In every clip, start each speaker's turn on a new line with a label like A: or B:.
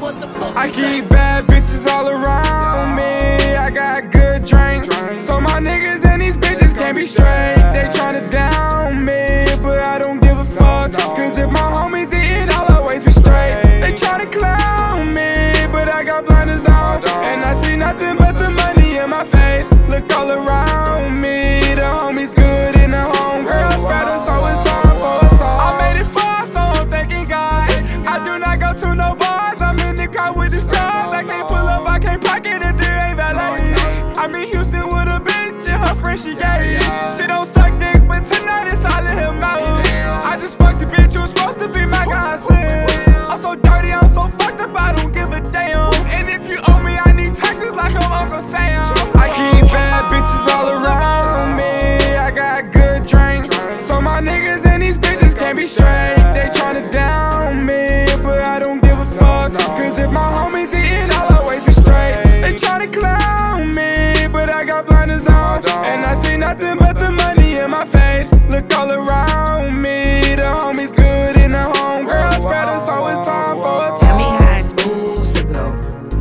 A: I keep bad bitches all around me. I got good drink, so my niggas and these bitches can't be straight. They tryna down me, but I don't give a fuck. Cause if my homies eatin', I'll always be straight. They tryna clown me, but I got blinders on, and I see nothing but the money in my face. Look all around me, the homies good and the homegirls better, so it's time for a talk. I made it far, so I'm thanking God. I do not go to no bars, I'm in the car with the stars. I can't pull up, I can't pocket if there ain't valet. I'm in Houston with a bitch and her friend she gay. She don't suck dick, but tonight it's all in her mouth. I just fucked the bitch who was supposed to be my godsend. I'm so dirty, I'm so fucked up, I don't give a damn. And if you owe me, I need taxes like I'm Uncle Sam. I keep bad bitches all around me. I got good drink, so my niggas and these bitches can't be straight. They tryna down me, but I don't give a fuck. Cause if my homies eatin', I'll always be straight. They tryna clown me, but I got blinders on, and I see nothing but the money in my face. Look all around me, the homies good and the homegirls better, so it's time for a talk.
B: Tell me how it's supposed to go.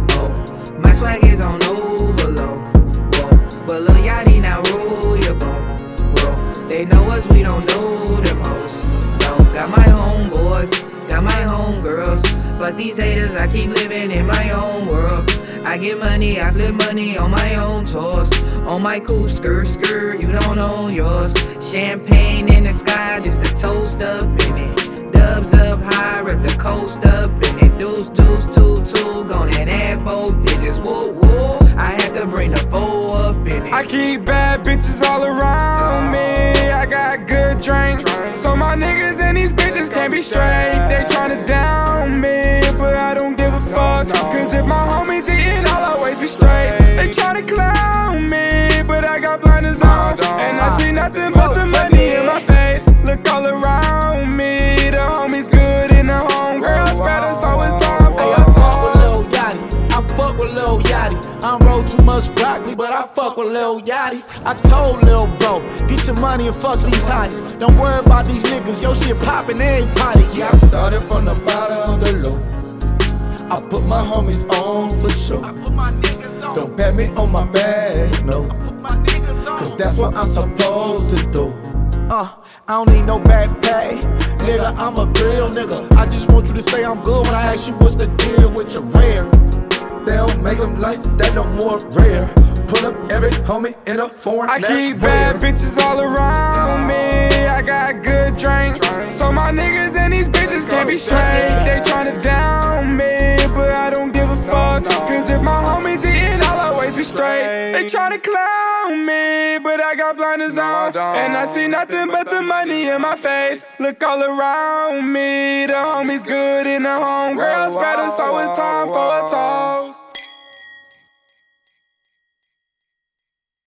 B: Oh, my swag is on overload. Whoa, but Lil Yachty now rule your boat. Whoa, they know us, we don't know the most. No, got my homeboys, got my homegirls. Fuck these haters, I keep living in my own world. I get money, I flip money on my own tours. On my coupe, skirt, you don't own yours. Champagne in the sky, just a toast up in it. Dubs up high, rip the coast up in it. Deuce, two, gone and add both digits. Woo, woo, I had to bring the four up in it.
A: I keep bad bitches all around me. I got good drink, so my niggas and these bitches can't be straight. They tryna down me, but I don't give a fuck. Cause if my homies eatin', I'll always be straight. They tryna clown me, but I got blinders on, and I see nothing but the money in my face. Look all around me, the homies good and the homegirls better, so it's time for a talk.
C: Lil Yachty, I fuck with Lil Yachty. I don't roll too much broccoli, but I fuck with Lil Yachty. I told Lil Bro, get your money and fuck these hotties. Don't worry about these niggas, your shit poppin' every potty. Yeah, I started from the bottom of the low. I put my homies on for sure. Don't pat me on my back, no. Cause that's what I'm supposed to do. I don't need no back pay. Nigga, I'm a real nigga. I just want you to say I'm good when I ask you what's the deal with your rare. They don't make them like that no more rare. Pull up every homie in a foreign.
A: I keep bad bitches all around me. I got good drink, so my niggas and these bitches can't be straight. They tryna down me, but I don't give a fuck. Cause if my homies eatin', I'll always be straight. They tryna clown me, but I got blinders on, and I see nothing but the money in my face. Look all around me, the homies good and the homegirls better, so it's time for a talk.